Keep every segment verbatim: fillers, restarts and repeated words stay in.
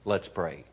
Let's pray.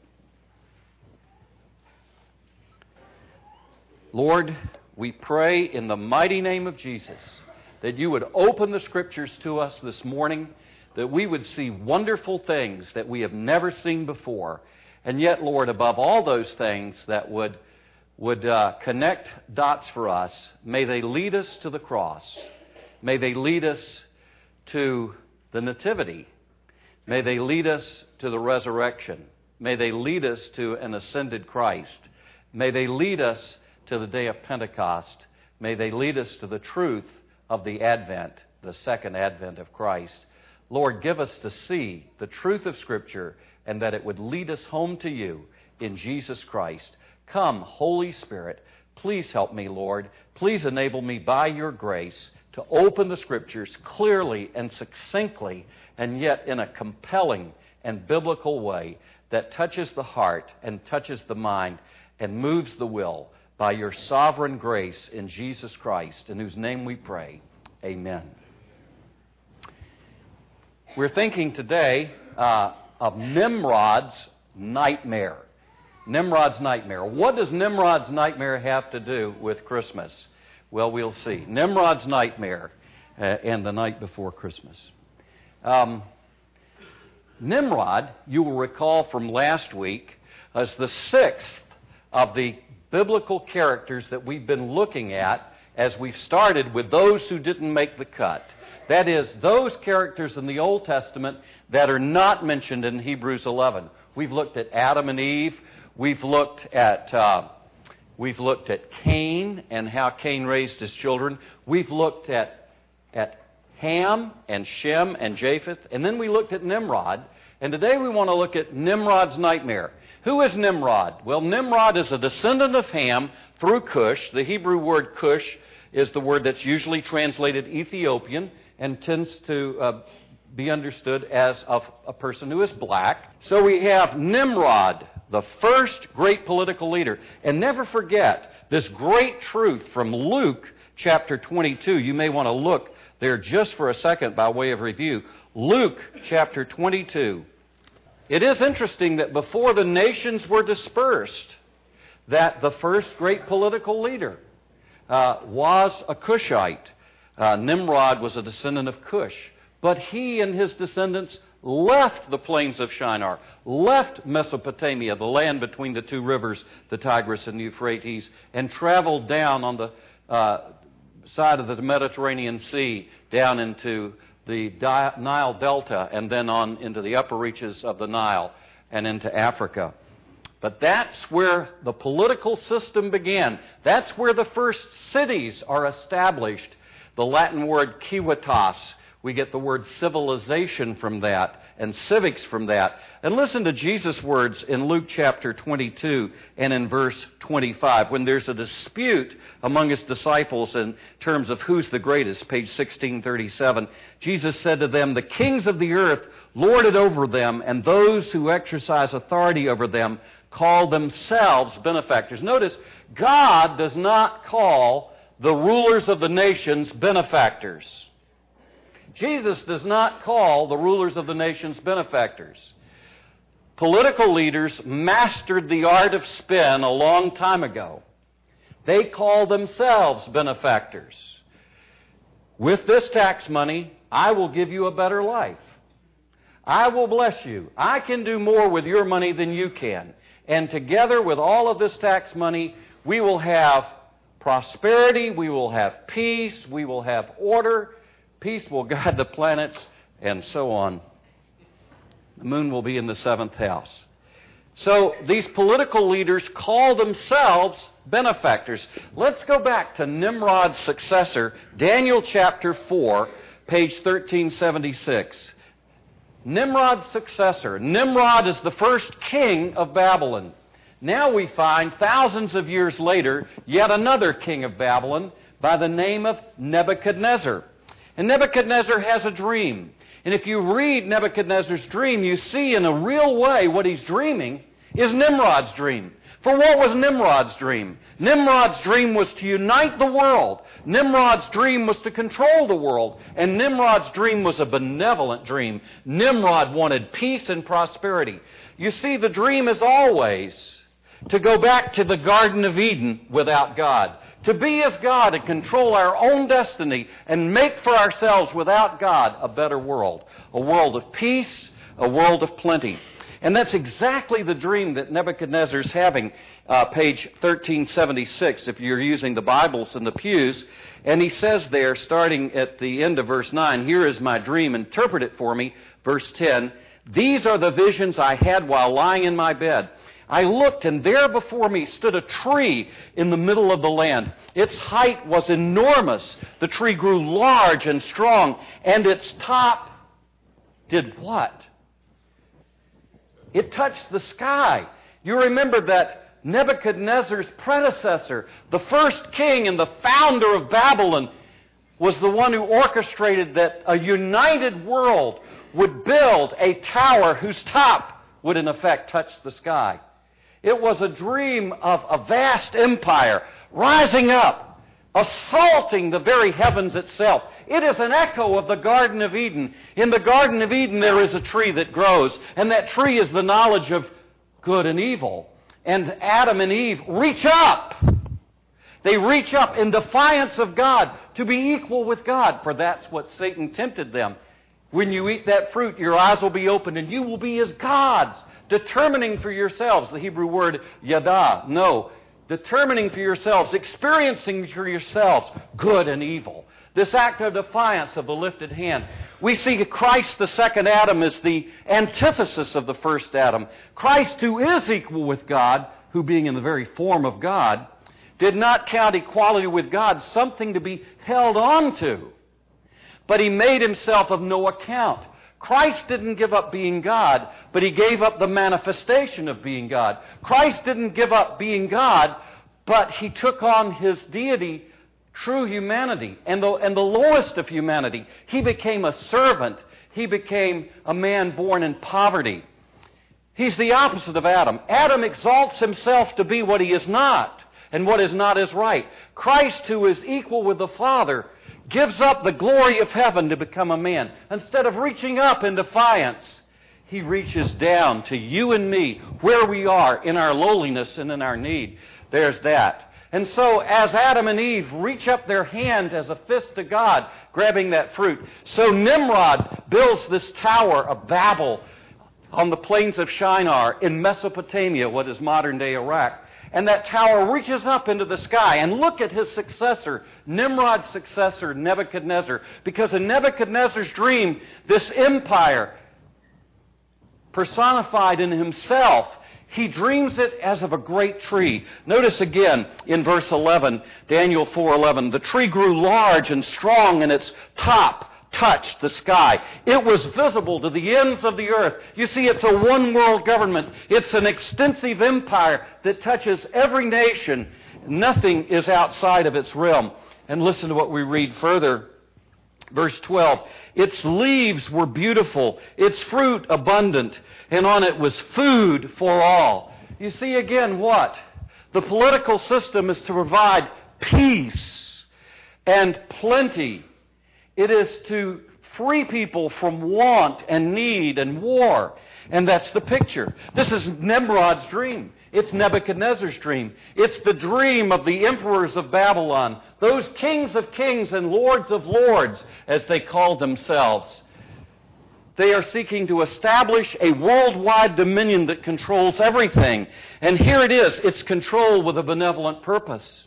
Lord, we pray in the mighty name of Jesus that you would open the Scriptures to us this morning, that we would see wonderful things that we have never seen before. And yet, Lord, above all those things that would, would uh, connect dots for us, may they lead us to the cross. May they lead us to the Nativity. May they lead us to the resurrection. May they lead us to an ascended Christ. May they lead us to the day of Pentecost. May they lead us to the truth of the Advent, the second Advent of Christ. Lord, give us to see the truth of Scripture and that it would lead us home to you in Jesus Christ. Come, Holy Spirit, please help me, Lord. Please enable me by your grace to open the Scriptures clearly and succinctly and yet in a compelling and biblical way that touches the heart and touches the mind and moves the will by your sovereign grace in Jesus Christ, in whose name we pray. Amen. We're thinking today uh, of Nimrod's nightmare. Nimrod's nightmare. What does Nimrod's nightmare have to do with Christmas? Well, we'll see. Nimrod's nightmare uh, and the night before Christmas. Um, Nimrod, you will recall from last week, is the sixth of the biblical characters that we've been looking at as we've started with those who didn't make the cut. That is, those characters in the Old Testament that are not mentioned in Hebrews eleven. We've looked at Adam and Eve. We've looked at uh, we've looked at Cain and how Cain raised his children. We've looked at at Ham and Shem and Japheth, and then we looked at Nimrod. And today we want to look at Nimrod's nightmare. Who is Nimrod? Well, Nimrod is a descendant of Ham through Cush. The Hebrew word Cush is the word that's usually translated Ethiopian and tends to uh, be understood as of a person who is black. So we have Nimrod, the first great political leader. And never forget this great truth from Luke chapter twenty-two. You may want to look there just for a second by way of review. Luke chapter twenty-two. It is interesting that before the nations were dispersed, that the first great political leader uh, was a Cushite. Uh, Nimrod was a descendant of Cush. But he and his descendants left the plains of Shinar, left Mesopotamia, the land between the two rivers, the Tigris and the Euphrates, and traveled down on the uh, side of the Mediterranean Sea, down into the Nile Delta, and then on into the upper reaches of the Nile and into Africa. But that's where the political system began. That's where the first cities are established. The Latin word civitas, we get the word civilization from that, and civics from that. And listen to Jesus' words in Luke chapter twenty-two and in verse twenty-five, when there's a dispute among his disciples in terms of who's the greatest, page sixteen thirty-seven. Jesus said to them, "The kings of the earth lord it over them, and those who exercise authority over them call themselves benefactors." Notice, God does not call the rulers of the nations benefactors. Jesus does not call the rulers of the nations benefactors. Political leaders mastered the art of spin a long time ago. They call themselves benefactors. With this tax money, I will give you a better life. I will bless you. I can do more with your money than you can. And together with all of this tax money, we will have prosperity, we will have peace, we will have order. Peace will guide the planets, and so on. The moon will be in the seventh house. So these political leaders call themselves benefactors. Let's go back to Nimrod's successor, Daniel chapter four, page thirteen seventy-six. Nimrod's successor. Nimrod is the first king of Babylon. Now we find, thousands of years later, yet another king of Babylon by the name of Nebuchadnezzar. And Nebuchadnezzar has a dream. And if you read Nebuchadnezzar's dream, you see in a real way what he's dreaming is Nimrod's dream. For what was Nimrod's dream? Nimrod's dream was to unite the world. Nimrod's dream was to control the world. And Nimrod's dream was a benevolent dream. Nimrod wanted peace and prosperity. You see, the dream is always to go back to the Garden of Eden without God. To be as God and control our own destiny and make for ourselves without God a better world. A world of peace, a world of plenty. And that's exactly the dream that Nebuchadnezzar's having, uh, page thirteen seventy-six, if you're using the Bibles in the pews. And he says there, starting at the end of verse nine, "Here is my dream, interpret it for me." Verse ten, "These are the visions I had while lying in my bed. I looked, and there before me stood a tree in the middle of the land. Its height was enormous. The tree grew large and strong, and its top did what? It touched the sky." You remember that Nebuchadnezzar's predecessor, the first king and the founder of Babylon, was the one who orchestrated that a united world would build a tower whose top would in effect touch the sky. It was a dream of a vast empire rising up, assaulting the very heavens itself. It is an echo of the Garden of Eden. In the Garden of Eden there is a tree that grows, and that tree is the knowledge of good and evil. And Adam and Eve reach up. They reach up in defiance of God to be equal with God, for that's what Satan tempted them. When you eat that fruit, your eyes will be opened and you will be as gods, determining for yourselves, the Hebrew word yada, no, determining for yourselves, experiencing for yourselves good and evil. This act of defiance of the lifted hand. We see Christ, the second Adam, as the antithesis of the first Adam. Christ, who is equal with God, who being in the very form of God, did not count equality with God something to be held on to, but he made himself of no account. Christ didn't give up being God, but he gave up the manifestation of being God. Christ didn't give up being God, but he took on his deity, true humanity, and the, and the lowest of humanity. He became a servant. He became a man born in poverty. He's the opposite of Adam. Adam exalts himself to be what he is not, and what is not is right. Christ, who is equal with the Father, gives up the glory of heaven to become a man. Instead of reaching up in defiance, he reaches down to you and me, where we are in our lowliness and in our need. There's that. And so as Adam and Eve reach up their hand as a fist to God, grabbing that fruit, so Nimrod builds this tower of Babel on the plains of Shinar in Mesopotamia, what is modern-day Iraq. And that tower reaches up into the sky. And look at his successor, Nimrod's successor, Nebuchadnezzar. Because in Nebuchadnezzar's dream, this empire personified in himself, he dreams it as of a great tree. Notice again in verse eleven, Daniel four eleven, the tree grew large and strong, and its top touched the sky. It was visible to the ends of the earth. You see, it's a one-world government. It's an extensive empire that touches every nation. Nothing is outside of its realm. And listen to what we read further. Verse twelve, its leaves were beautiful, its fruit abundant, and on it was food for all. You see again what? The political system is to provide peace and plenty. It is to free people from want and need and war. And that's the picture. This is Nimrod's dream. It's Nebuchadnezzar's dream. It's the dream of the emperors of Babylon, those kings of kings and lords of lords, as they called themselves. They are seeking to establish a worldwide dominion that controls everything. And here it is. It's control with a benevolent purpose.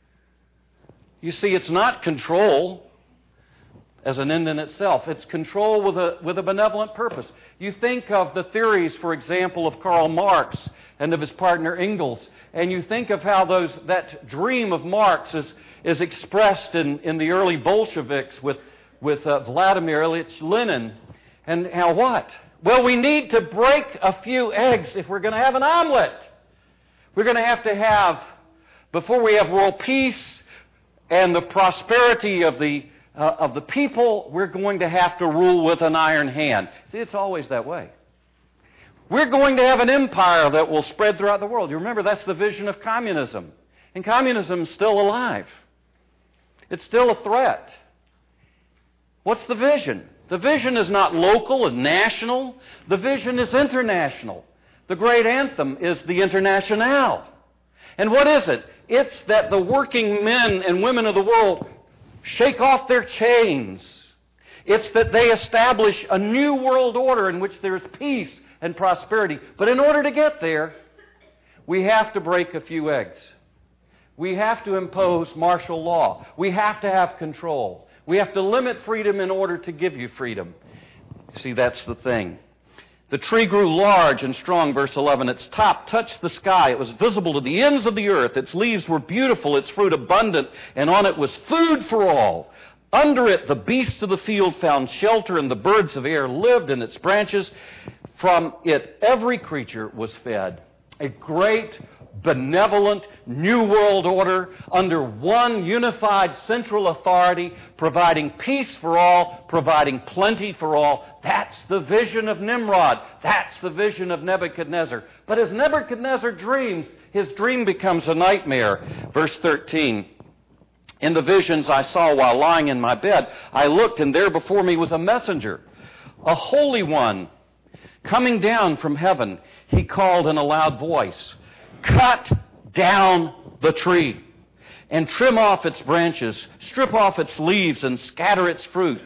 You see, it's not control as an end in itself. It's control with a, with a benevolent purpose. You think of the theories, for example, of Karl Marx and of his partner Engels, and you think of how those that dream of Marx is, is expressed in, in the early Bolsheviks with, with uh, Vladimir Ilyich Lenin, and how what? Well, we need to break a few eggs if we're going to have an omelet. We're going to have to have, before we have world peace and the prosperity of the Uh, of the people, we're going to have to rule with an iron hand. See, it's always that way. We're going to have an empire that will spread throughout the world. You remember, that's the vision of communism. And communism is still alive. It's still a threat. What's the vision? The vision is not local and national. The vision is international. The great anthem is the Internationale. And what is it? It's that the working men and women of the world shake off their chains. It's that they establish a new world order in which there is peace and prosperity. But in order to get there, we have to break a few eggs. We have to impose martial law. We have to have control. We have to limit freedom in order to give you freedom. See, that's the thing. The tree grew large and strong, verse eleven. Its top touched the sky. It was visible to the ends of the earth. Its leaves were beautiful, its fruit abundant, and on it was food for all. Under it the beasts of the field found shelter, and the birds of air lived in its branches. From it every creature was fed. A great, benevolent, new world order under one unified central authority, providing peace for all, providing plenty for all. That's the vision of Nimrod. That's the vision of Nebuchadnezzar. But as Nebuchadnezzar dreams, his dream becomes a nightmare. Verse thirteen. In the visions I saw while lying in my bed, I looked, and there before me was a messenger, a holy one, coming down from heaven. He called in a loud voice, "Cut down the tree, and trim off its branches, strip off its leaves, and scatter its fruit.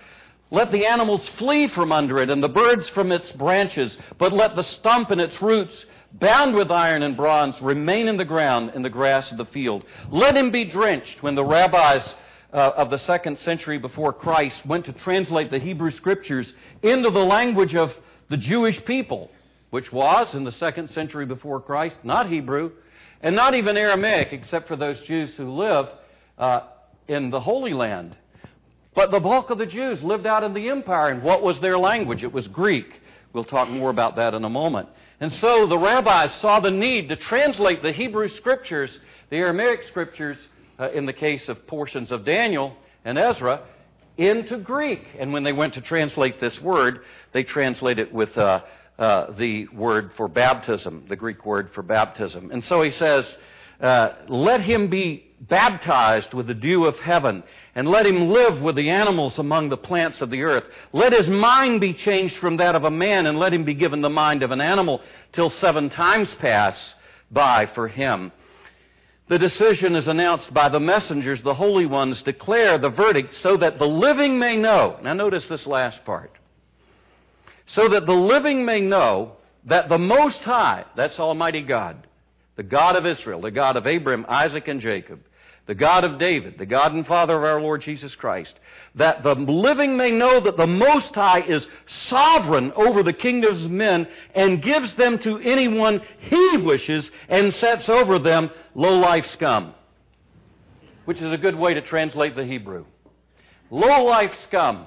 Let the animals flee from under it, and the birds from its branches, but let the stump and its roots, bound with iron and bronze, remain in the ground in the grass of the field. Let him be drenched." When the rabbis uh, of the second century before Christ went to translate the Hebrew Scriptures into the language of the Jewish people, which was, in the second century before Christ, not Hebrew, and not even Aramaic, except for those Jews who live uh, in the Holy Land. But the bulk of the Jews lived out in the empire, and what was their language? It was Greek. We'll talk more about that in a moment. And so the rabbis saw the need to translate the Hebrew Scriptures, the Aramaic Scriptures, uh, in the case of portions of Daniel and Ezra, into Greek. And when they went to translate this word, they translate it with uh, uh, the word for baptism, the Greek word for baptism. And so he says, uh, let him be baptized with the dew of heaven, and let him live with the animals among the plants of the earth. Let his mind be changed from that of a man, and let him be given the mind of an animal, till seven times pass by for him. The decision is announced by the messengers. The holy ones declare the verdict so that the living may know. Now notice this last part. So that the living may know that the Most High, that's Almighty God, the God of Israel, the God of Abraham, Isaac, and Jacob, the God of David, the God and Father of our Lord Jesus Christ, that the living may know that the Most High is sovereign over the kingdoms of men and gives them to anyone He wishes and sets over them low-life scum, which is a good way to translate the Hebrew. Low-life scum.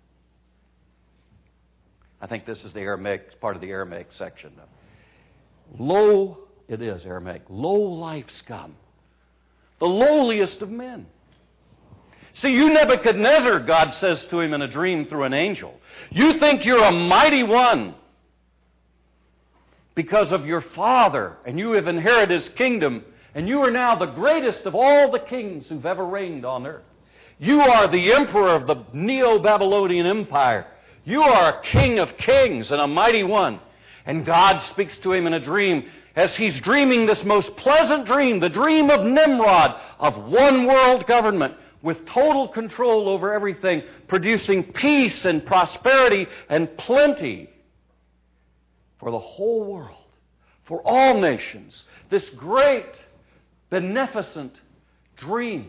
I think this is the Aramaic, part of the Aramaic section. Low, it is Aramaic, low-life scum. The lowliest of men. See, you Nebuchadnezzar, God says to him in a dream through an angel, you think you're a mighty one because of your father, and you have inherited his kingdom, and you are now the greatest of all the kings who've ever reigned on earth. You are the emperor of the Neo-Babylonian Empire. You are a king of kings and a mighty one. And God speaks to him in a dream as he's dreaming this most pleasant dream, the dream of Nimrod, of one world government with total control over everything, producing peace and prosperity and plenty for the whole world, for all nations. This great, beneficent dream.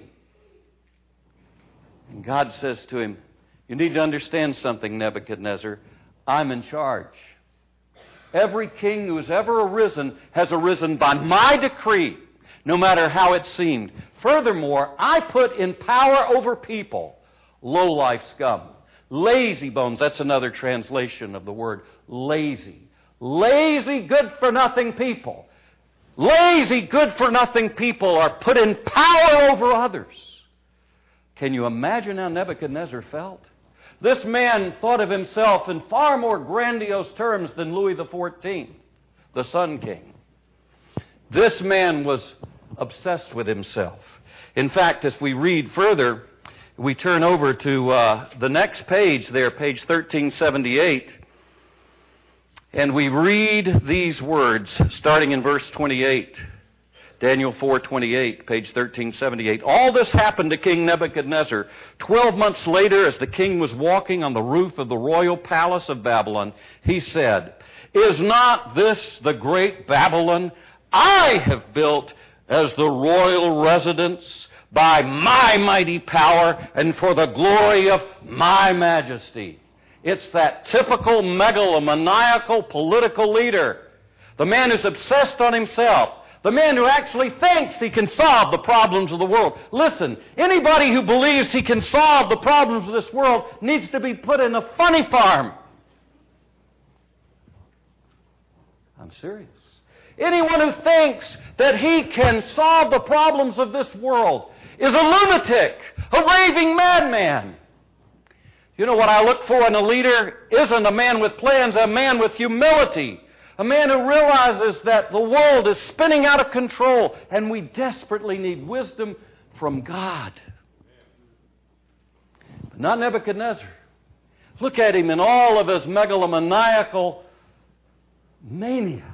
And God says to him, you need to understand something, Nebuchadnezzar. I'm in charge. Every king who has ever arisen has arisen by my decree, no matter how it seemed. Furthermore, I put in power over people low-life scum. Lazy bones, that's another translation of the word lazy. Lazy, good-for-nothing people. Lazy, good-for-nothing people are put in power over others. Can you imagine how Nebuchadnezzar felt? This man thought of himself in far more grandiose terms than Louis the fourteenth, the Sun King. This man was obsessed with himself. In fact, as we read further, we turn over to uh, the next page there, page thirteen seventy-eight, and we read these words, starting in verse twenty-eight. Daniel four twenty-eight, page thirteen seventy-eight. All this happened to King Nebuchadnezzar. Twelve months later, as the king was walking on the roof of the royal palace of Babylon, he said, "Is not this the great Babylon I have built as the royal residence by my mighty power and for the glory of my majesty?" It's that typical megalomaniacal political leader. The man who's obsessed on himself. The man who actually thinks he can solve the problems of the world. Listen, anybody who believes he can solve the problems of this world needs to be put in a funny farm. I'm serious. Anyone who thinks that he can solve the problems of this world is a lunatic, a raving madman. You know what I look for in a leader isn't a man with plans, a man with humility. A man who realizes that the world is spinning out of control and we desperately need wisdom from God. But not Nebuchadnezzar. Look at him in all of his megalomaniacal mania.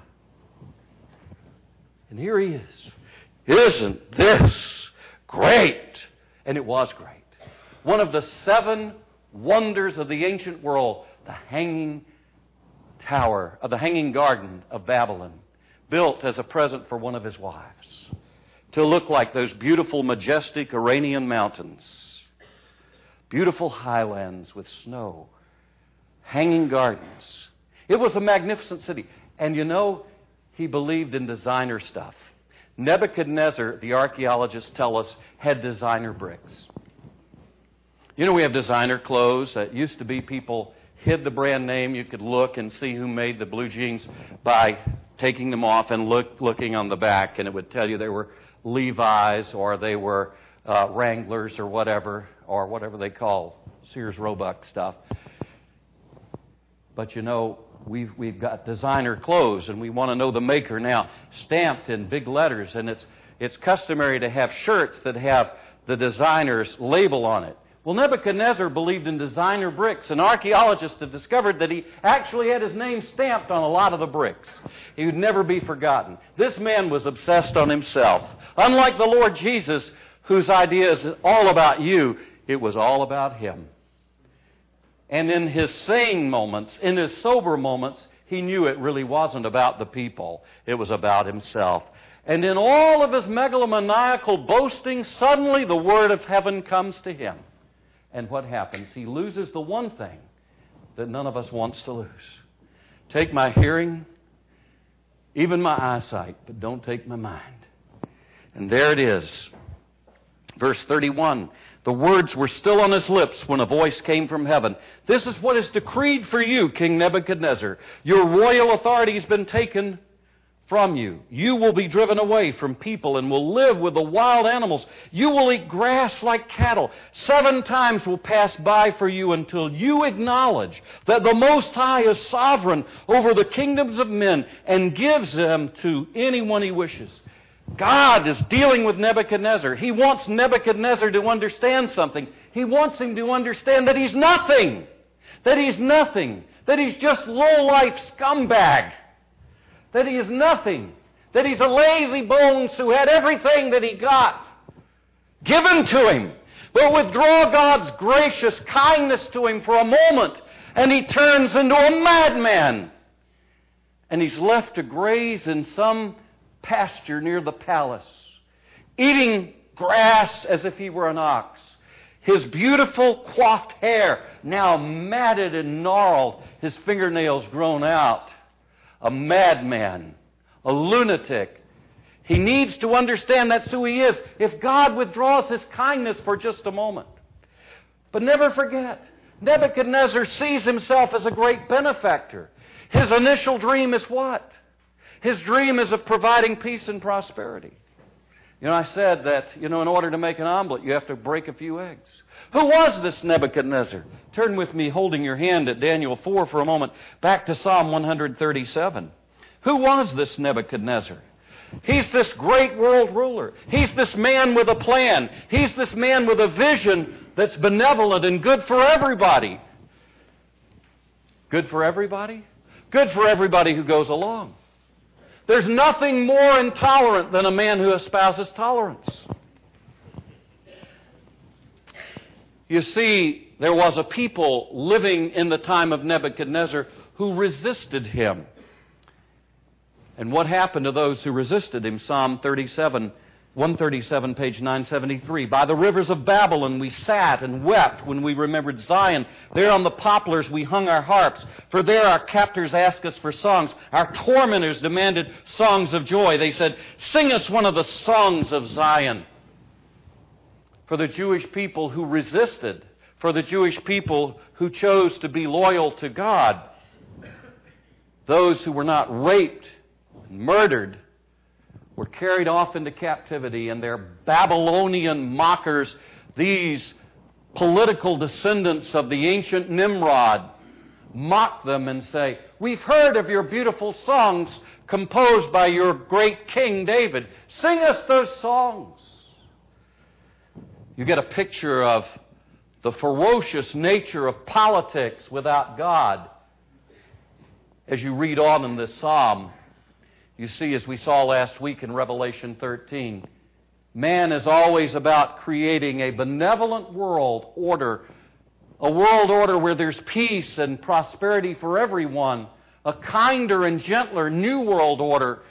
And here he is. Isn't this great? And it was great. One of the seven wonders of the ancient world, the Hanging Tower, of the Hanging Garden of Babylon, built as a present for one of his wives, to look like those beautiful, majestic Iranian mountains, beautiful highlands with snow, hanging gardens. It was a magnificent city. And you know, he believed in designer stuff. Nebuchadnezzar, the archaeologists tell us, had designer bricks. You know, we have designer clothes. That used to be people hid the brand name. You could look and see who made the blue jeans by taking them off and look, looking on the back, and it would tell you they were Levi's or they were uh, Wranglers or whatever, or whatever they call Sears Roebuck stuff. But you know, we've, we've got designer clothes, and we want to know the maker now, stamped in big letters, and it's, it's customary to have shirts that have the designer's label on it. Well, Nebuchadnezzar believed in designer bricks, and archaeologists have discovered that he actually had his name stamped on a lot of the bricks. He would never be forgotten. This man was obsessed on himself. Unlike the Lord Jesus, whose idea is all about you, it was all about him. And in his sane moments, in his sober moments, he knew it really wasn't about the people. It was about himself. And in all of his megalomaniacal boasting, suddenly the word of heaven comes to him. And what happens? He loses the one thing that none of us wants to lose. Take my hearing, even my eyesight, but don't take my mind. And there it is. Verse thirty-one. The words were still on his lips when a voice came from heaven. This is what is decreed for you, King Nebuchadnezzar. Your royal authority has been taken from you. You will be driven away from people and will live with the wild animals. You will eat grass like cattle. Seven times will pass by for you until you acknowledge that the Most High is sovereign over the kingdoms of men and gives them to anyone he wishes. God is dealing with Nebuchadnezzar. He wants Nebuchadnezzar to understand something. He wants him to understand that he's nothing. That he's nothing. That he's just low-life scumbag. That he is nothing. That he's a lazy bones who had everything that he got given to him. But withdraw God's gracious kindness to him for a moment, and he turns into a madman. And he's left to graze in some pasture near the palace, eating grass as if he were an ox. His beautiful coiffed hair now matted and gnarled, his fingernails grown out. A madman, a lunatic. He needs to understand that's who he is if God withdraws his kindness for just a moment. But never forget, Nebuchadnezzar sees himself as a great benefactor. His initial dream is what? His dream is of providing peace and prosperity. You know, I said that, you know, in order to make an omelet, you have to break a few eggs. Who was this Nebuchadnezzar? Turn with me, holding your hand at Daniel four for a moment, back to Psalm one thirty-seven. Who was this Nebuchadnezzar? He's this great world ruler. He's this man with a plan. He's this man with a vision that's benevolent and good for everybody. Good for everybody? Good for everybody who goes along. There's nothing more intolerant than a man who espouses tolerance. You see, there was a people living in the time of Nebuchadnezzar who resisted him. And what happened to those who resisted him? Psalm thirty-seven, one thirty-seven, page nine seventy-three. By the rivers of Babylon we sat and wept when we remembered Zion. There on the poplars we hung our harps. For there our captors asked us for songs. Our tormentors demanded songs of joy. They said, sing us one of the songs of Zion. For the Jewish people who resisted, for the Jewish people who chose to be loyal to God, those who were not raped, murdered, were carried off into captivity, and their Babylonian mockers, these political descendants of the ancient Nimrod, mock them and say, we've heard of your beautiful songs composed by your great King David. Sing us those songs. You get a picture of the ferocious nature of politics without God as you read on in this psalm. You see, as we saw last week in Revelation thirteen, man is always about creating a benevolent world order, a world order where there's peace and prosperity for everyone, a kinder and gentler new world order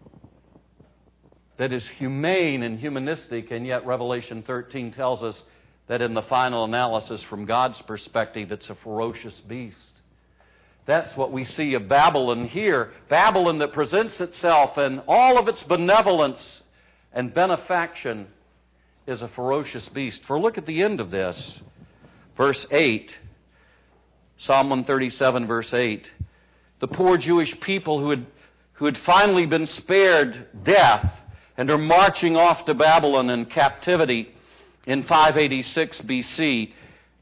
that is humane and humanistic, and yet Revelation thirteen tells us that in the final analysis, from God's perspective, it's a ferocious beast. That's what we see of Babylon here. Babylon that presents itself in all of its benevolence and benefaction is a ferocious beast. For look at the end of this. Verse eight. Psalm one thirty-seven, verse eight. The poor Jewish people who had, who had finally been spared death and are marching off to Babylon in captivity in five eighty-six B C,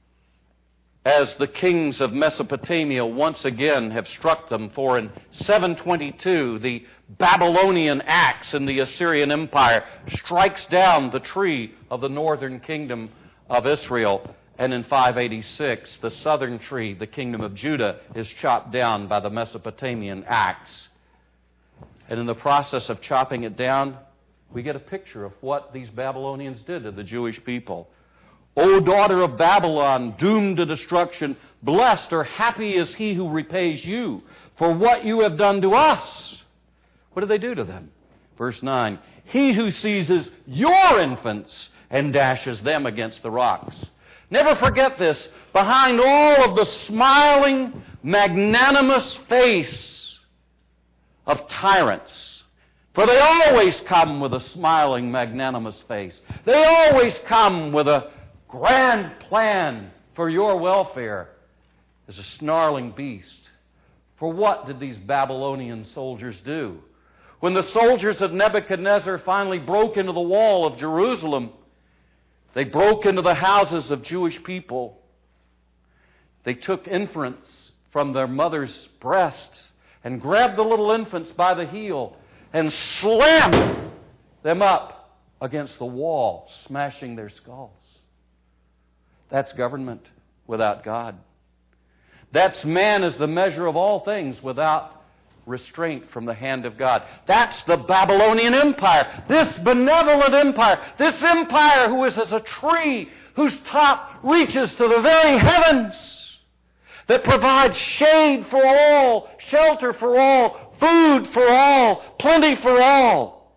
as the kings of Mesopotamia once again have struck them. For in seven twenty-two, the Babylonian axe in the Assyrian Empire strikes down the tree of the northern kingdom of Israel. And in five eighty-six, the southern tree, the kingdom of Judah, is chopped down by the Mesopotamian axe. And in the process of chopping it down, we get a picture of what these Babylonians did to the Jewish people. O daughter of Babylon, doomed to destruction, blessed or happy is he who repays you for what you have done to us. What did they do to them? Verse nine, he who seizes your infants and dashes them against the rocks. Never forget this. Behind all of the smiling, magnanimous face of tyrants, for they always come with a smiling, magnanimous face. They always come with a grand plan for your welfare, is a snarling beast. For what did these Babylonian soldiers do? When the soldiers of Nebuchadnezzar finally broke into the wall of Jerusalem, they broke into the houses of Jewish people. They took infants from their mother's breasts and grabbed the little infants by the heel and slammed them up against the wall, smashing their skulls. That's government without God. That's man as the measure of all things without restraint from the hand of God. That's the Babylonian Empire. This benevolent empire. This empire who is as a tree whose top reaches to the very heavens. That provides shade for all, shelter for all, food for all, plenty for all.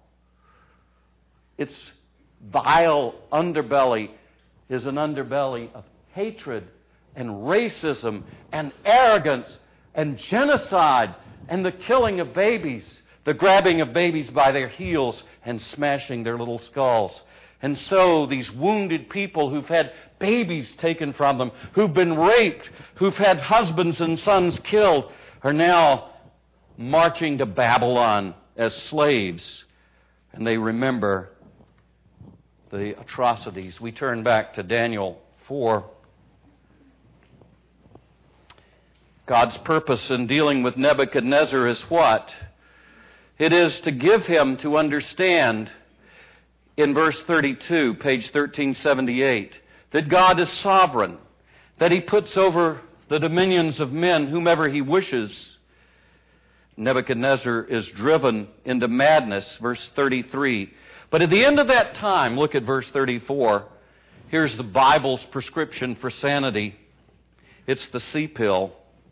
Its vile underbelly is an underbelly of hatred and racism and arrogance and genocide and the killing of babies, the grabbing of babies by their heels and smashing their little skulls. And so these wounded people who've had babies taken from them, who've been raped, who've had husbands and sons killed, are now marching to Babylon as slaves. And they remember the atrocities. We turn back to Daniel four. God's purpose in dealing with Nebuchadnezzar is what? It is to give him to understand, in verse thirty-two, page thirteen seventy-eight, that God is sovereign, that He puts over the dominions of men whomever He wishes. Nebuchadnezzar is driven into madness, verse thirty-three. But at the end of that time, look at verse thirty-four. Here's the Bible's prescription for sanity. It's the C pill,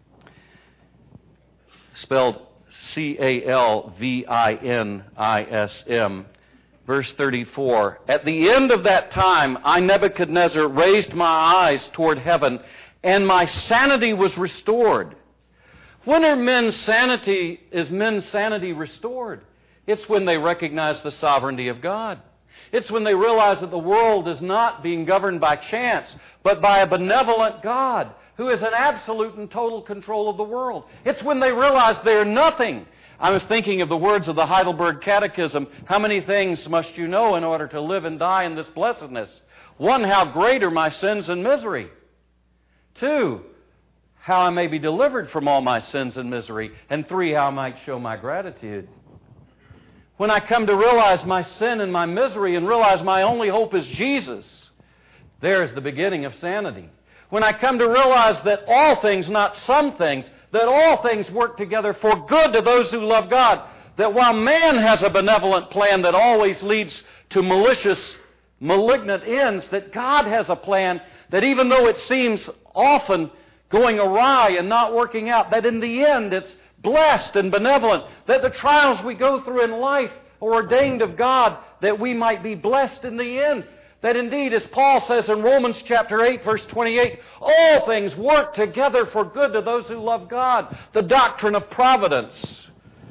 spelled C A L V I N I S M. Verse thirty-four, at the end of that time, I, Nebuchadnezzar, raised my eyes toward heaven, and my sanity was restored. When are men's sanity, is men's sanity restored? It's when they recognize the sovereignty of God. It's when they realize that the world is not being governed by chance, but by a benevolent God who is in absolute and total control of the world. It's when they realize they're nothing. I was thinking of the words of the Heidelberg Catechism. How many things must you know in order to live and die in this blessedness? One, how great are my sins and misery. Two, how I may be delivered from all my sins and misery. And three, how I might show my gratitude. When I come to realize my sin and my misery and realize my only hope is Jesus, there's the beginning of sanity. When I come to realize that all things, not some things, that all things work together for good to those who love God, that while man has a benevolent plan that always leads to malicious, malignant ends, that God has a plan that even though it seems often going awry and not working out, that in the end it's blessed and benevolent, that the trials we go through in life are ordained of God, that we might be blessed in the end. That indeed, as Paul says in Romans chapter eight, verse twenty-eight, all things work together for good to those who love God. The doctrine of providence.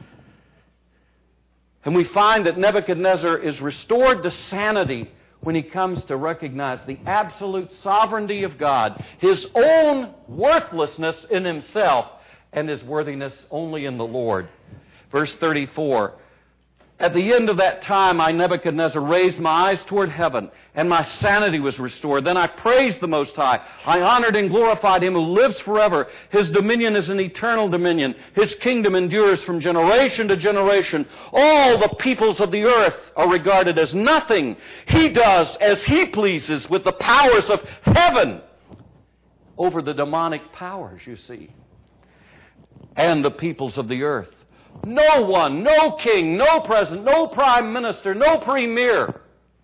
And we find that Nebuchadnezzar is restored to sanity when he comes to recognize the absolute sovereignty of God, His own worthlessness in Himself, and His worthiness only in the Lord. Verse thirty-four, at the end of that time, I, Nebuchadnezzar, raised my eyes toward heaven, and my sanity was restored. Then I praised the Most High. I honored and glorified Him who lives forever. His dominion is an eternal dominion. His kingdom endures from generation to generation. All the peoples of the earth are regarded as nothing. He does as He pleases with the powers of heaven over the demonic powers, you see, and the peoples of the earth. No one, no king, no president, no prime minister, no premier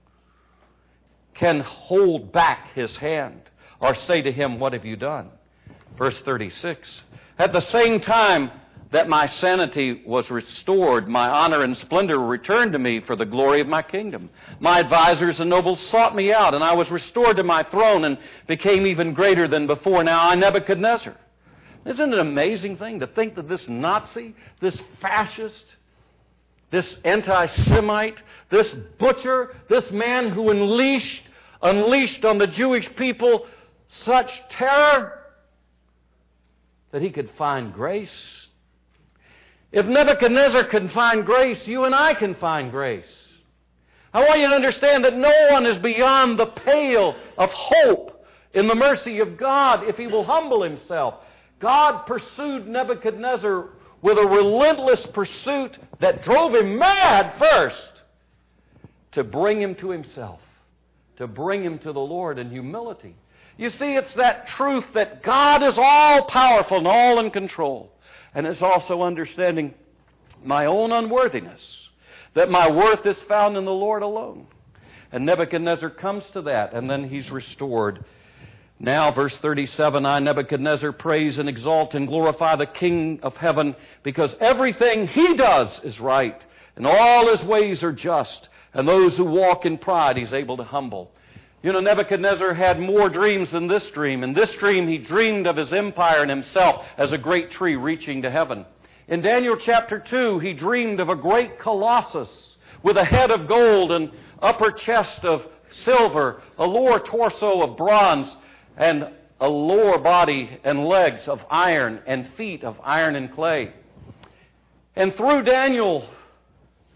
can hold back his hand or say to him, what have you done? Verse thirty-six, at the same time that my sanity was restored, my honor and splendor returned to me for the glory of my kingdom. My advisors and nobles sought me out, and I was restored to my throne and became even greater than before. Now I, Nebuchadnezzar. Isn't it an amazing thing to think that this Nazi, this fascist, this anti-Semite, this butcher, this man who unleashed, unleashed on the Jewish people such terror, that he could find grace? If Nebuchadnezzar can find grace, you and I can find grace. I want you to understand that no one is beyond the pale of hope in the mercy of God if he will humble himself. God pursued Nebuchadnezzar with a relentless pursuit that drove him mad first, to bring him to himself, to bring him to the Lord in humility. You see, it's that truth that God is all-powerful and all in control. And it's also understanding my own unworthiness, that my worth is found in the Lord alone. And Nebuchadnezzar comes to that, and then he's restored. Now, verse thirty-seven, I, Nebuchadnezzar, praise and exalt and glorify the King of heaven, because everything He does is right, and all His ways are just, and those who walk in pride He's able to humble. You know, Nebuchadnezzar had more dreams than this dream. In this dream, he dreamed of his empire and himself as a great tree reaching to heaven. In Daniel chapter two, he dreamed of a great colossus with a head of gold and upper chest of silver, a lower torso of bronze, and a lower body and legs of iron, and feet of iron and clay. And through Daniel,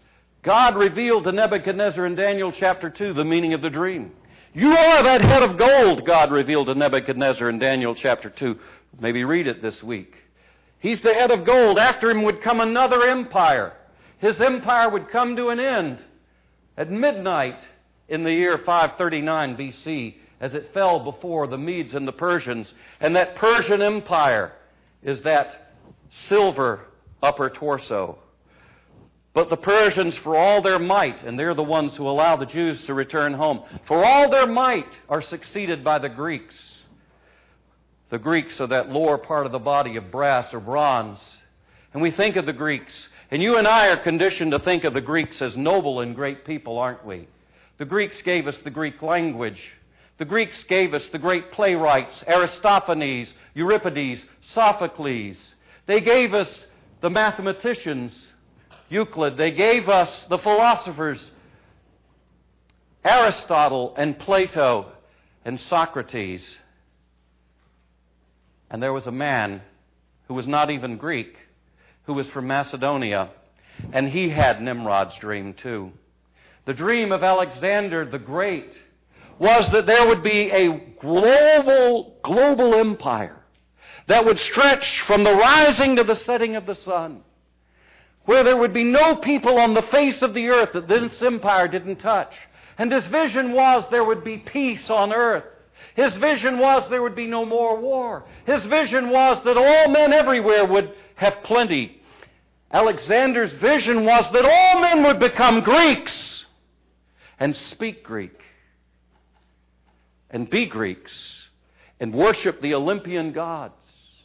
God revealed to Nebuchadnezzar in Daniel chapter two the meaning of the dream. You are that head of gold, God revealed to Nebuchadnezzar in Daniel chapter two. Maybe read it this week. He's the head of gold. After him would come another empire. His empire would come to an end at midnight in the year five thirty-nine B C as it fell before the Medes and the Persians. And that Persian empire is that silver upper torso. But the Persians, for all their might, and they're the ones who allow the Jews to return home, for all their might are succeeded by the Greeks. The Greeks are that lower part of the body of brass or bronze. And we think of the Greeks, and you and I are conditioned to think of the Greeks as noble and great people, aren't we? The Greeks gave us the Greek language. The Greeks gave us the great playwrights, Aristophanes, Euripides, Sophocles. They gave us the mathematicians, Euclid. They gave us the philosophers, Aristotle and Plato and Socrates. And there was a man who was not even Greek, who was from Macedonia, and he had Nimrod's dream too. The dream of Alexander the Great was that there would be a global, global empire that would stretch from the rising to the setting of the sun, where there would be no people on the face of the earth that this empire didn't touch. And his vision was there would be peace on earth. His vision was there would be no more war. His vision was that all men everywhere would have plenty. Alexander's vision was that all men would become Greeks and speak Greek and be Greeks and worship the Olympian gods.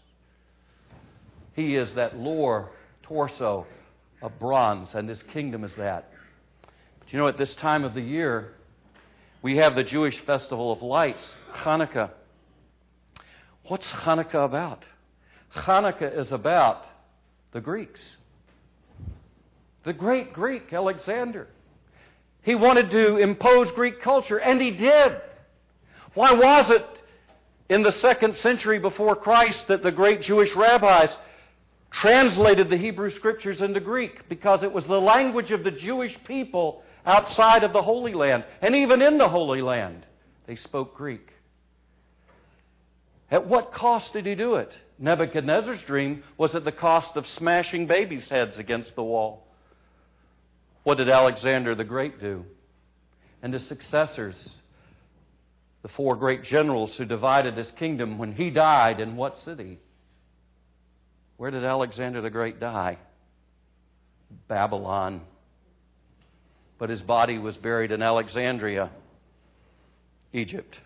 He is that lower torso of bronze, and his kingdom is that. But you know, at this time of the year, we have the Jewish festival of lights, Hanukkah. What's Hanukkah about? Hanukkah is about the Greeks. The great Greek, Alexander. He wanted to impose Greek culture, and he did. Why was it in the second century before Christ that the great Jewish rabbis translated the Hebrew Scriptures into Greek? Because it was the language of the Jewish people outside of the Holy Land. And even in the Holy Land, they spoke Greek. At what cost did he do it? Nebuchadnezzar's dream was at the cost of smashing babies' heads against the wall. What did Alexander the Great do? And his successors, the four great generals who divided his kingdom, when he died, in what city? Where did Alexander the Great die? Babylon. But his body was buried in Alexandria, Egypt.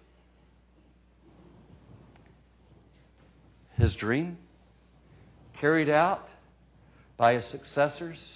His dream, carried out by his successors.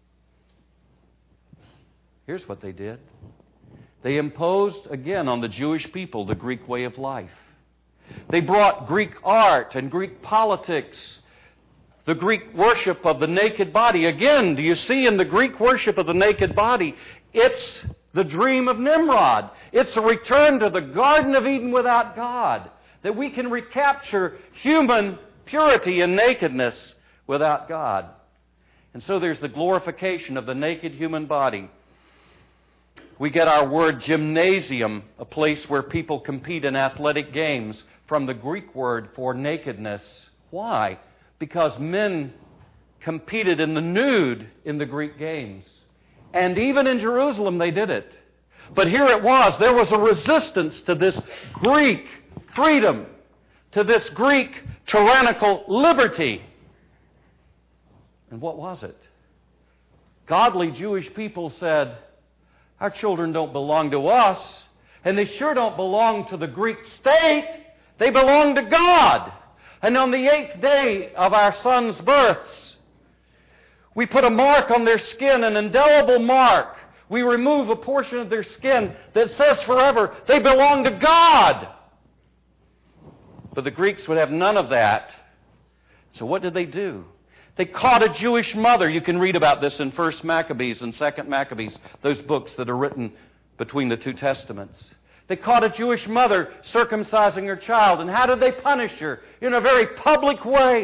Here's what they did. They imposed, again, on the Jewish people the Greek way of life. They brought Greek art and Greek politics, the Greek worship of the naked body. Again, do you see in the Greek worship of the naked body, it's the dream of Nimrod. It's a return to the Garden of Eden without God, that we can recapture human purity and nakedness without God. And so there's the glorification of the naked human body. We get our word gymnasium, a place where people compete in athletic games, from the Greek word for nakedness. Why? Because men competed in the nude in the Greek games. And even in Jerusalem they did it. But here it was, there was a resistance to this Greek freedom, to this Greek tyrannical liberty. And what was it? Godly Jewish people said, our children don't belong to us, and they sure don't belong to the Greek state. They belong to God. And on the eighth day of our sons' births, we put a mark on their skin, an indelible mark. We remove a portion of their skin that says forever they belong to God. But the Greeks would have none of that. So what did they do? They caught a Jewish mother. You can read about this in First Maccabees and Second Maccabees, those books that are written between the two testaments. They caught a Jewish mother circumcising her child. And how did they punish her? In a very public way.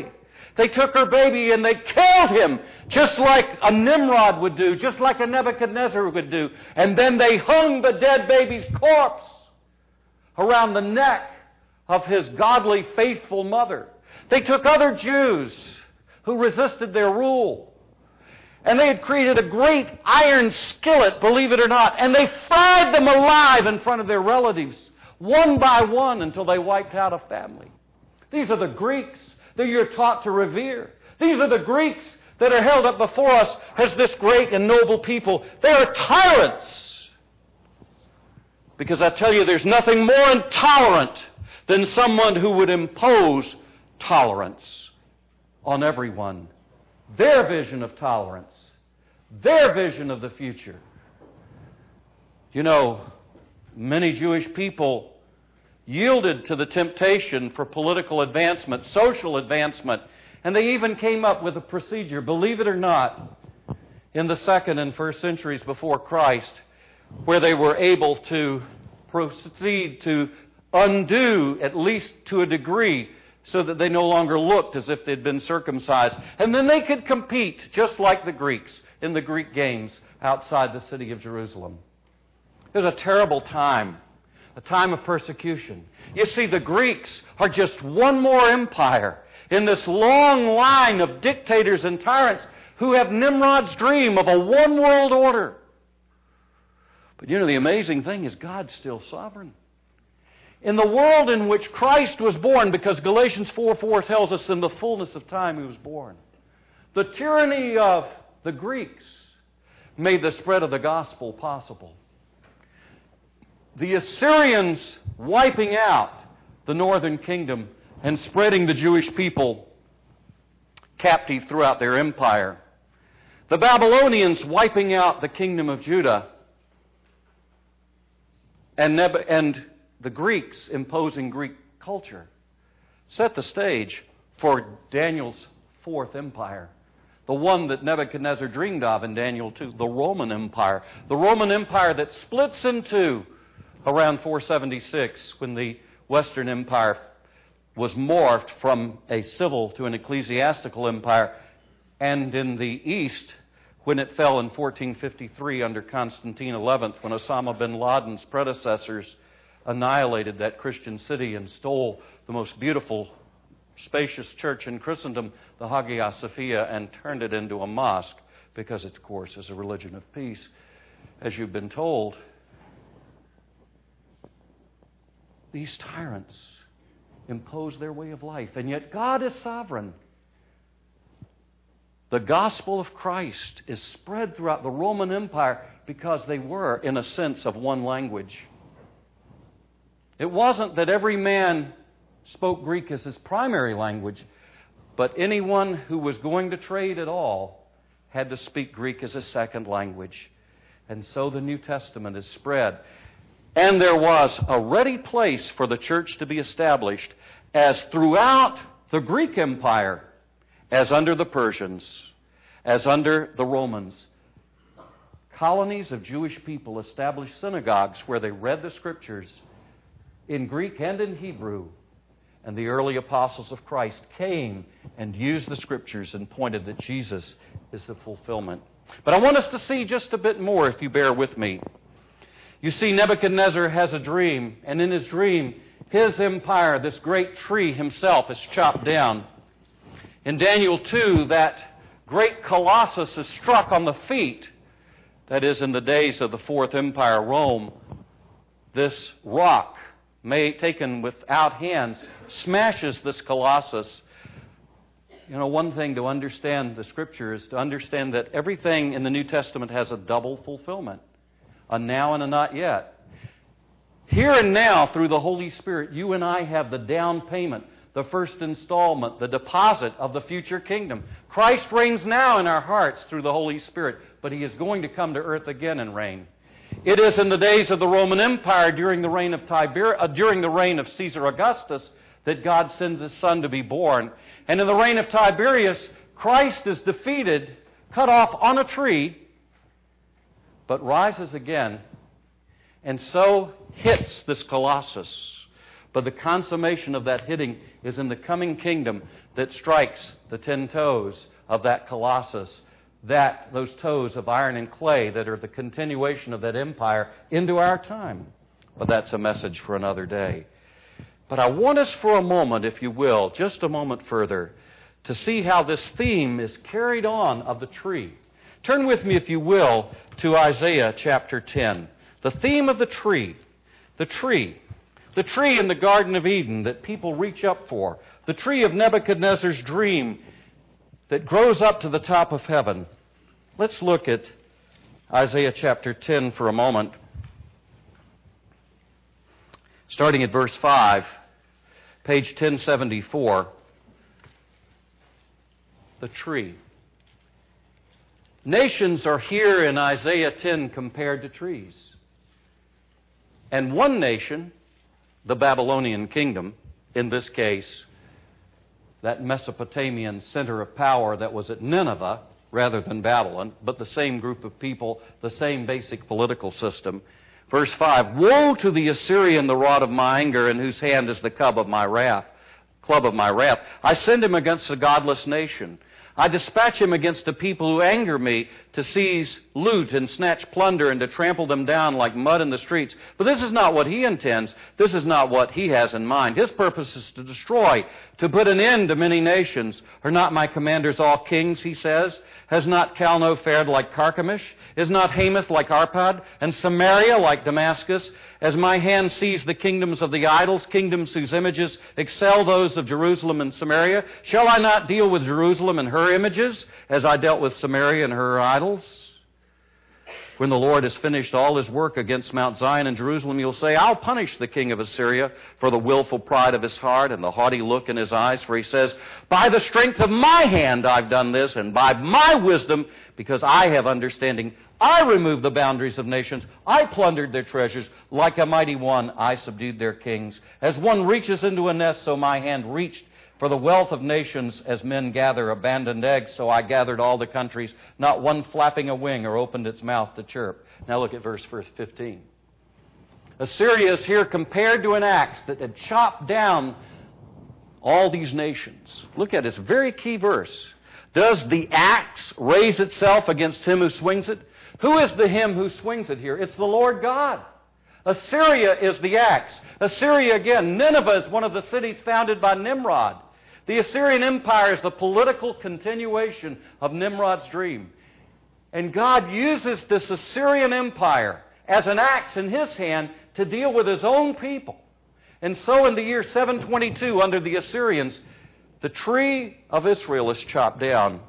They took her baby and they killed him, just like a Nimrod would do, just like a Nebuchadnezzar would do. And then they hung the dead baby's corpse around the neck of his godly, faithful mother. They took other Jews who resisted their rule, and they had created a great iron skillet, believe it or not, and they fried them alive in front of their relatives, one by one, until they wiped out a family. These are the Greeks that you're taught to revere. These are the Greeks that are held up before us as this great and noble people. They are tyrants. Because I tell you, there's nothing more intolerant than someone who would impose tolerance on everyone. Their vision of tolerance. Their vision of the future. You know, many Jewish people yielded to the temptation for political advancement, social advancement, and they even came up with a procedure, believe it or not, in the second and first centuries before Christ, where they were able to proceed to undo, at least to a degree, so that they no longer looked as if they'd been circumcised. And then they could compete, just like the Greeks, in the Greek games outside the city of Jerusalem. It was a terrible time, a time of persecution. You see, the Greeks are just one more empire in this long line of dictators and tyrants who have Nimrod's dream of a one-world order. But you know, the amazing thing is God's still sovereign. In the world in which Christ was born, because Galatians four four tells us in the fullness of time He was born, the tyranny of the Greeks made the spread of the gospel possible. The Assyrians wiping out the northern kingdom and spreading the Jewish people captive throughout their empire. The Babylonians wiping out the kingdom of Judah. And, Neb- and the Greeks imposing Greek culture set the stage for Daniel's fourth empire. The one that Nebuchadnezzar dreamed of in Daniel two, the Roman Empire. The Roman Empire that splits in two around four seventy-six, when the Western Empire was morphed from a civil to an ecclesiastical empire, and in the East, when it fell in fourteen fifty-three under Constantine the eleventh, when Osama bin Laden's predecessors annihilated that Christian city and stole the most beautiful, spacious church in Christendom, the Hagia Sophia, and turned it into a mosque, because its course is a religion of peace, as you've been told. These tyrants impose their way of life, and yet God is sovereign. The gospel of Christ is spread throughout the Roman Empire because they were, in a sense, of one language. It wasn't that every man spoke Greek as his primary language, but anyone who was going to trade at all had to speak Greek as a second language. And so the New Testament is spread. And there was a ready place for the church to be established, as throughout the Greek Empire, as under the Persians, as under the Romans, colonies of Jewish people established synagogues where they read the Scriptures in Greek and in Hebrew. And the early apostles of Christ came and used the Scriptures and pointed that Jesus is the fulfillment. But I want us to see just a bit more, if you bear with me. You see, Nebuchadnezzar has a dream, and in his dream, his empire, this great tree himself, is chopped down. In Daniel two, that great colossus is struck on the feet. That is, in the days of the Fourth Empire, Rome, this rock, may taken without hands, smashes this colossus. You know, one thing to understand the Scripture is to understand that everything in the New Testament has a double fulfillment. A now and a not yet. Here and now, through the Holy Spirit, you and I have the down payment, the first installment, the deposit of the future kingdom. Christ reigns now in our hearts through the Holy Spirit, but He is going to come to earth again and reign. It is in the days of the Roman Empire, during the reign of Tiber, uh, during the reign of Caesar Augustus, that God sends His Son to be born. And in the reign of Tiberius, Christ is defeated, cut off on a tree, but rises again, and so hits this colossus, But the consummation of that hitting is in the coming kingdom that strikes the ten toes of that colossus, that those toes of iron and clay that are the continuation of that empire into our time. But that's a message for another day. But I want us for a moment, if you will, just a moment further, to see how this theme is carried on of the tree. Turn with me, if you will, to Isaiah chapter ten. The theme of the tree. The tree. The tree in the Garden of Eden that people reach up for. The tree of Nebuchadnezzar's dream that grows up to the top of heaven. Let's look at Isaiah chapter ten for a moment. Starting at verse five, page ten seventy-four. The tree. Nations are here in Isaiah ten compared to trees. And one nation, the Babylonian kingdom, in this case, that Mesopotamian center of power that was at Nineveh rather than Babylon, but the same group of people, the same basic political system. Verse five, woe to the Assyrian, the rod of my anger, in whose hand is the club of my wrath. Club of my wrath. I send him against a godless nation. I dispatch him against a people who anger me, to seize loot and snatch plunder and to trample them down like mud in the streets. But this is not what he intends. This is not what he has in mind. His purpose is to destroy, to put an end to many nations. Are not my commanders all kings, he says? Has not Calno fared like Carchemish? Is not Hamath like Arpad? And Samaria like Damascus? As my hand sees the kingdoms of the idols, kingdoms whose images excel those of Jerusalem and Samaria, shall I not deal with Jerusalem and her images, as I dealt with Samaria and her idols? When the Lord has finished all his work against Mount Zion and Jerusalem, you'll say, I'll punish the king of Assyria for the willful pride of his heart and the haughty look in his eyes. For he says, by the strength of my hand I've done this, and by my wisdom, because I have understanding, I removed the boundaries of nations. I plundered their treasures. Like a mighty one, I subdued their kings. As one reaches into a nest, so my hand reached for the wealth of nations. As men gather abandoned eggs, so I gathered all the countries, not one flapping a wing or opened its mouth to chirp. Now look at verse fifteen. Assyria is here compared to an axe that had chopped down all these nations. Look at this very key verse. Does the axe raise itself against him who swings it? Who is the him who swings it here? It's the Lord God. Assyria is the axe. Assyria, again, Nineveh is one of the cities founded by Nimrod. The Assyrian Empire is the political continuation of Nimrod's dream. And God uses this Assyrian Empire as an axe in his hand to deal with his own people. And so in the year seven twenty-two, under the Assyrians, the tree of Israel is chopped down.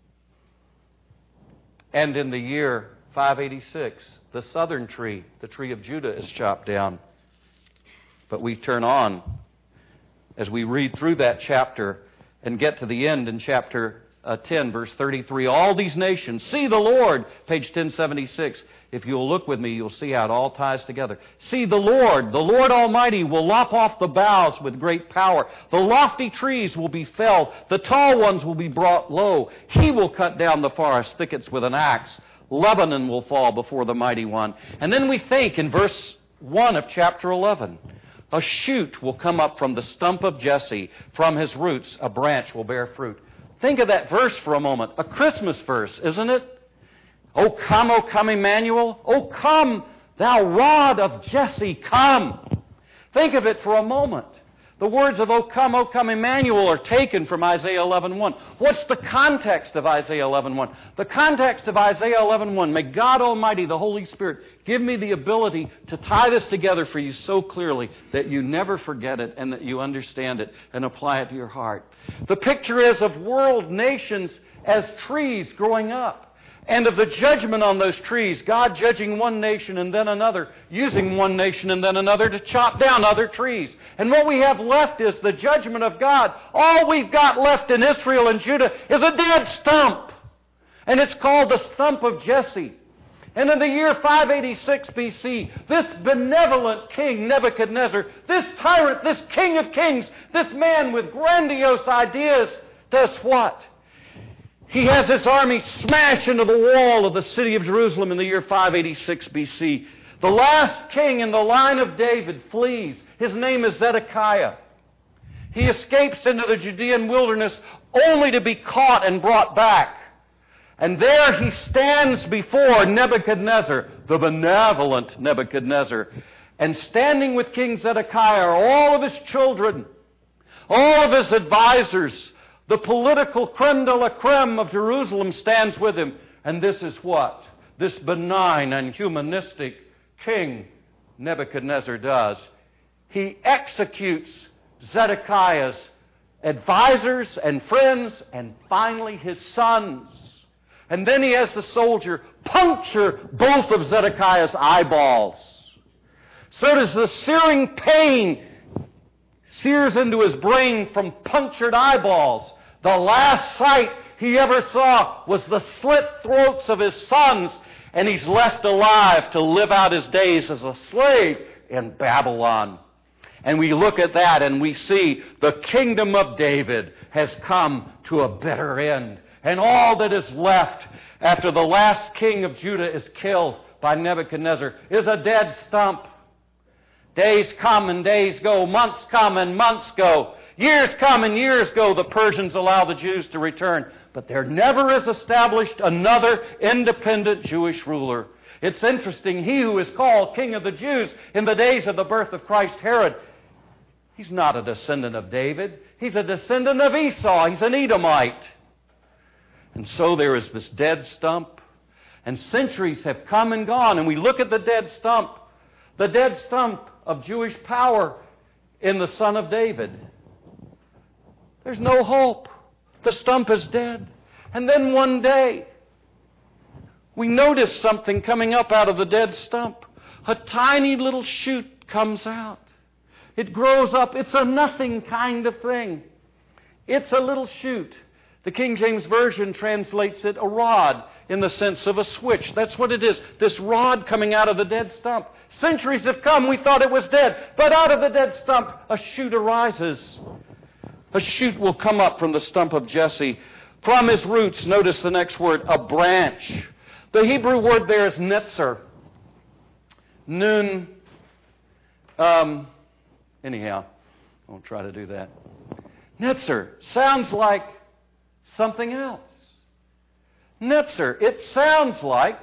And in the year five eighty-six, the southern tree, the tree of Judah, is chopped down. But we turn on as we read through that chapter and get to the end in chapter uh, ten, verse thirty-three. All these nations, see the Lord, page ten seventy-six. If you'll look with me, you'll see how it all ties together. See the Lord, the Lord Almighty will lop off the boughs with great power. The lofty trees will be felled. The tall ones will be brought low. He will cut down the forest thickets with an axe. Lebanon will fall before the mighty one. And then we think in verse one of chapter eleven, a shoot will come up from the stump of Jesse. From his roots a branch will bear fruit. Think of that verse for a moment. A Christmas verse, isn't it? O come, O come, Emmanuel. O come, thou rod of Jesse, come. Think of it for a moment. The words of O come, O come, Emmanuel are taken from Isaiah eleven one. What's the context of Isaiah eleven one? The context of Isaiah eleven one, may God Almighty, the Holy Spirit, give me the ability to tie this together for you so clearly that you never forget it and that you understand it and apply it to your heart. The picture is of world nations as trees growing up. And of the judgment on those trees, God judging one nation and then another, using one nation and then another to chop down other trees. And what we have left is the judgment of God. All we've got left in Israel and Judah is a dead stump. And it's called the stump of Jesse. And in the year five eighty-six B C, this benevolent king Nebuchadnezzar, this tyrant, this king of kings, this man with grandiose ideas, does what? He has his army smash into the wall of the city of Jerusalem in the year five eighty-six B C. The last king in the line of David flees. His name is Zedekiah. He escapes into the Judean wilderness only to be caught and brought back. And there he stands before Nebuchadnezzar, the benevolent Nebuchadnezzar. And standing with King Zedekiah are all of his children, all of his advisors. The political creme de la creme of Jerusalem stands with him. And this is what this benign and humanistic king Nebuchadnezzar does. He executes Zedekiah's advisors and friends, and finally his sons. And then he has the soldier puncture both of Zedekiah's eyeballs. So does the searing pain sears into his brain from punctured eyeballs. The last sight he ever saw was the slit throats of his sons, and he's left alive to live out his days as a slave in Babylon. And we look at that and we see the kingdom of David has come to a bitter end. And all that is left after the last king of Judah is killed by Nebuchadnezzar is a dead stump. Days come and days go. Months come and months go. Years come and years go. The Persians allow the Jews to return. But there never is established another independent Jewish ruler. It's interesting, he who is called King of the Jews in the days of the birth of Christ, Herod, he's not a descendant of David. He's a descendant of Esau. He's an Edomite. And so there is this dead stump. And centuries have come and gone. And we look at the dead stump. The dead stump of Jewish power in the Son of David. There's no hope. The stump is dead. And then one day, we notice something coming up out of the dead stump. A tiny little shoot comes out. It grows up. It's a nothing kind of thing. It's a little shoot. The King James Version translates it a rod in the sense of a switch. That's what it is. This rod coming out of the dead stump. Centuries have come. We thought it was dead. But out of the dead stump, a shoot arises. A shoot will come up from the stump of Jesse. From his roots, notice the next word, a branch. The Hebrew word there is netzer. Nun. Um, anyhow, I won't try to do that. Netzer sounds like something else. Netzer, it sounds like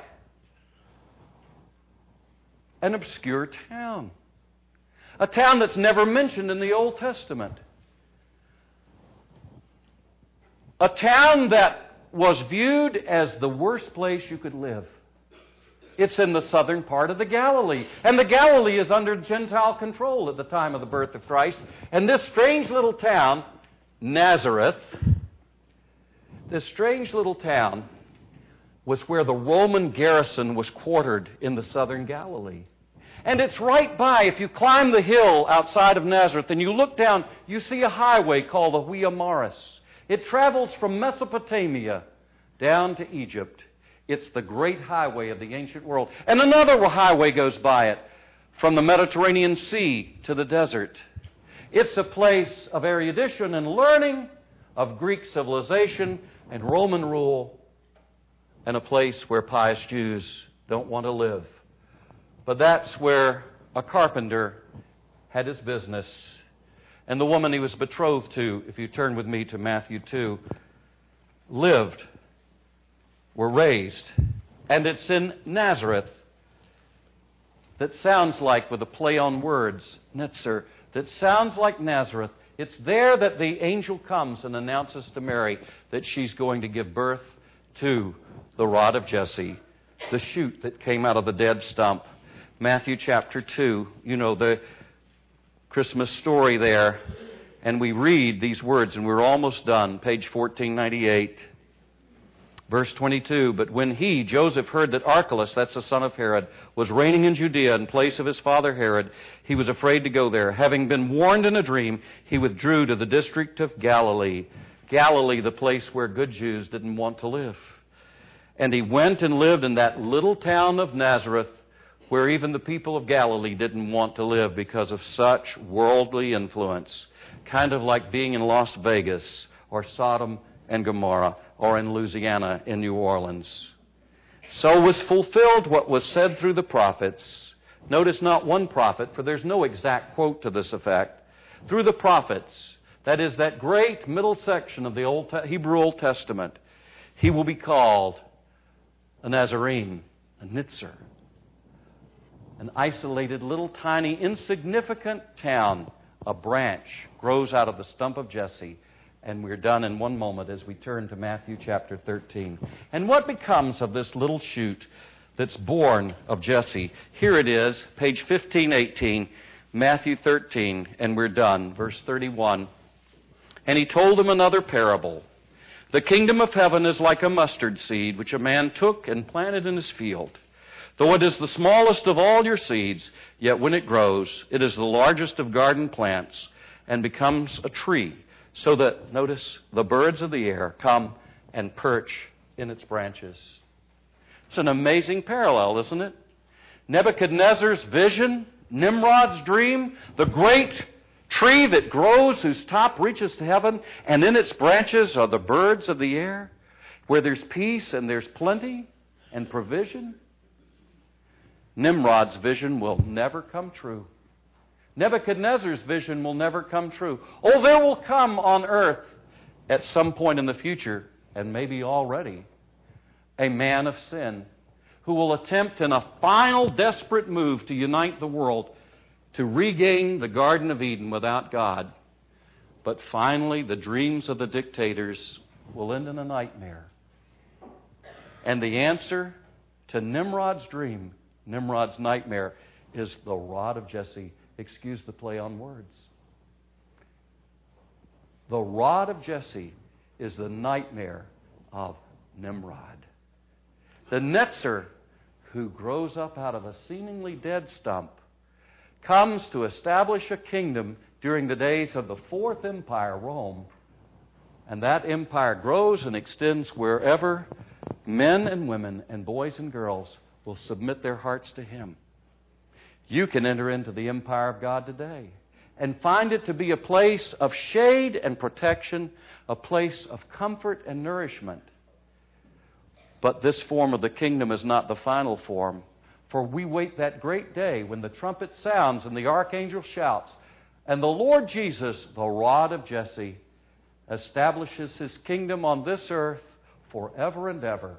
an obscure town. A town that's never mentioned in the Old Testament. A town that was viewed as the worst place you could live. It's in the southern part of the Galilee. And the Galilee is under Gentile control at the time of the birth of Christ. And this strange little town, Nazareth, this strange little town was where the Roman garrison was quartered in the southern Galilee. And it's right by, if you climb the hill outside of Nazareth and you look down, you see a highway called the Via Maris. It travels from Mesopotamia down to Egypt. It's the great highway of the ancient world. And another highway goes by it from the Mediterranean Sea to the desert. It's a place of erudition and learning, of Greek civilization and Roman rule, and a place where pious Jews don't want to live. But that's where a carpenter had his business. And the woman he was betrothed to, if you turn with me to Matthew two, lived, were raised. And it's in Nazareth that sounds like, with a play on words, Netzer, that sounds like Nazareth. It's there that the angel comes and announces to Mary that she's going to give birth to the rod of Jesse, the shoot that came out of the dead stump. Matthew chapter two, you know, the Christmas story there, and we read these words, and we're almost done, page fourteen ninety-eight, verse twenty-two. But when he, Joseph, heard that Archelaus, that's the son of Herod, was reigning in Judea in place of his father Herod, he was afraid to go there. Having been warned in a dream, he withdrew to the district of Galilee. Galilee, the place where good Jews didn't want to live. And he went and lived in that little town of Nazareth, where even the people of Galilee didn't want to live because of such worldly influence. Kind of like being in Las Vegas or Sodom and Gomorrah or in Louisiana in New Orleans. So was fulfilled what was said through the prophets. Notice not one prophet, for there's no exact quote to this effect. Through the prophets, that is, that great middle section of the Old Te- Hebrew Old Testament, he will be called a Nazarene, a Nitzer, an isolated little tiny insignificant town. A branch grows out of the stump of Jesse. And we're done in one moment as we turn to Matthew chapter thirteen. And what becomes of this little shoot that's born of Jesse? Here it is, page fifteen eighteen, Matthew thirteen, and we're done. Verse thirty-one. And he told them another parable. The kingdom of heaven is like a mustard seed, which a man took and planted in his field. Though it is the smallest of all your seeds, yet when it grows, it is the largest of garden plants and becomes a tree, so that, notice, the birds of the air come and perch in its branches. It's an amazing parallel, isn't it? Nebuchadnezzar's vision, Nimrod's dream, the great tree that grows whose top reaches to heaven, and in its branches are the birds of the air, where there's peace and there's plenty and provision. Nimrod's vision will never come true. Nebuchadnezzar's vision will never come true. Oh, there will come on earth at some point in the future, and maybe already, a man of sin who will attempt in a final desperate move to unite the world to regain the Garden of Eden without God. But finally, the dreams of the dictators will end in a nightmare. And the answer to Nimrod's dream, Nimrod's nightmare, is the rod of Jesse. Excuse the play on words. The rod of Jesse is the nightmare of Nimrod. The Netzer, who grows up out of a seemingly dead stump, comes to establish a kingdom during the days of the Fourth Empire, Rome. And that empire grows and extends wherever men and women and boys and girls will submit their hearts to him. You can enter into the empire of God today and find it to be a place of shade and protection, a place of comfort and nourishment. But this form of the kingdom is not the final form, for we wait that great day when the trumpet sounds and the archangel shouts, and the Lord Jesus, the rod of Jesse, establishes his kingdom on this earth forever and ever.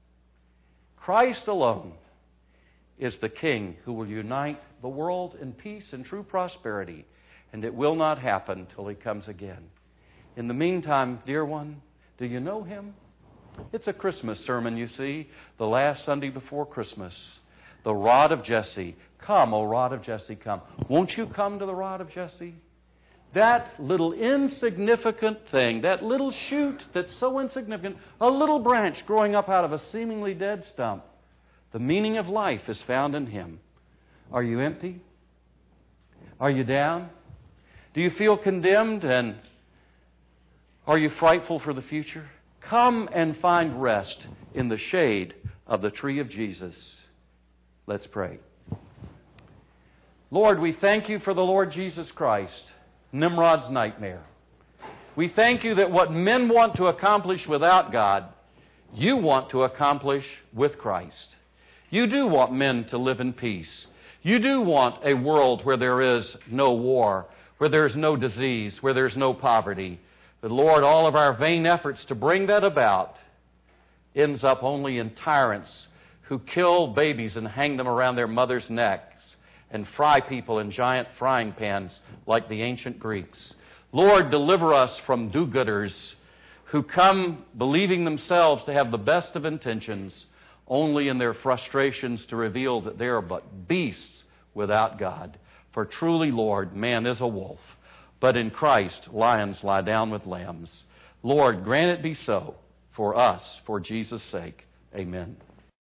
Christ alone is the King who will unite the world in peace and true prosperity, and it will not happen till he comes again. In the meantime, dear one, do you know him? It's a Christmas sermon, you see, the last Sunday before Christmas. The rod of Jesse. Come, O rod of Jesse, come. Won't you come to the rod of Jesse? That little insignificant thing, that little shoot that's so insignificant, a little branch growing up out of a seemingly dead stump. The meaning of life is found in him. Are you empty? Are you down? Do you feel condemned, and are you frightful for the future? Come and find rest in the shade of the tree of Jesus. Let's pray. Lord, we thank you for the Lord Jesus Christ, Nimrod's nightmare. We thank you that what men want to accomplish without God, you want to accomplish with Christ. You do want men to live in peace. You do want a world where there is no war, where there is no disease, where there is no poverty. But Lord, all of our vain efforts to bring that about ends up only in tyrants who kill babies and hang them around their mothers' necks and fry people in giant frying pans like the ancient Greeks. Lord, deliver us from do-gooders who come believing themselves to have the best of intentions, only in their frustrations to reveal that they are but beasts without God. For truly, Lord, man is a wolf, but in Christ lions lie down with lambs. Lord, grant it be so for us, for Jesus' sake. Amen.